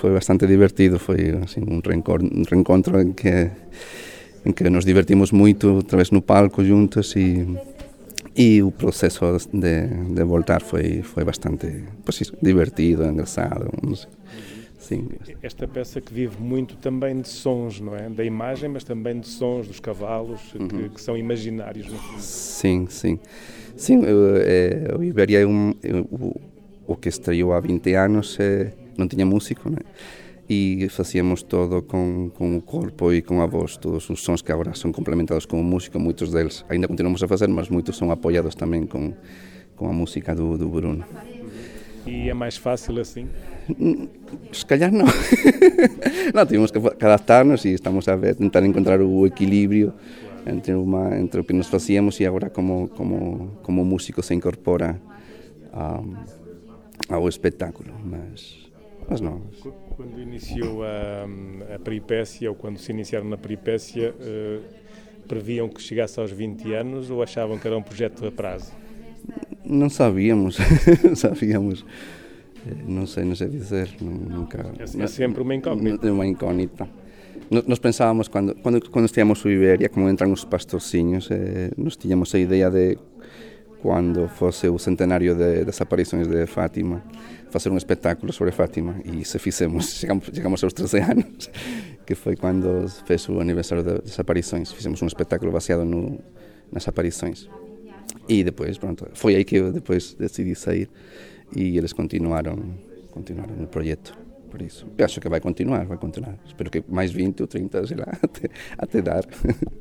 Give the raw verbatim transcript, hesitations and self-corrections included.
foi bastante divertido, foi assim, um reencontro, um reencontro em que em que nos divertimos muito outra vez no palco juntos e e o processo de, de voltar foi foi bastante pues, isso, divertido, engraçado, não sei. Sim. Esta peça que vive muito também de sons, não é? Da imagem, mas também de sons dos cavalos, uhum. que, que são imaginários. No fundo. Sim, sim. Sim, é, o Iberia é um, é, o, o que estreou há vinte anos, é, não tinha músico, né? E fazíamos todo com, com o corpo e com a voz, todos os sons que agora são complementados com o músico, muitos deles ainda continuamos a fazer, mas muitos são apoiados também com, com a música do, do Bruno. E é mais fácil assim? Se calhar não. Não, tivemos que adaptar-nos e estamos a ver, tentar encontrar o equilíbrio entre, uma, entre o que nos fazíamos e agora como, como, como o músico se incorpora um, ao espetáculo, mas, mas não. Quando iniciou a, a peripécia, ou quando se iniciaram na peripécia, uh, previam que chegasse aos vinte anos ou achavam que era um projeto a prazo? Não sabíamos, sabíamos, não sei, não sei dizer, nunca. É sempre uma incógnita. É uma incógnita. Nós pensávamos, quando, quando, quando estivemos no Iberia, como entran os pastorcinhos, eh, nós tínhamos a ideia de, quando fosse o centenário de, das aparições de Fátima, fazer um espetáculo sobre Fátima, e se fizemos, chegamos, chegamos aos treze anos, que foi quando fez o aniversário das aparições, fizemos um espetáculo baseado no, nas aparições. E depois, pronto, foi aí que eu depois decidi sair e eles continuaram, continuaram no projeto. Por isso, eu acho que vai continuar, vai continuar. Espero que mais vinte ou trinta, sei lá, até, até dar.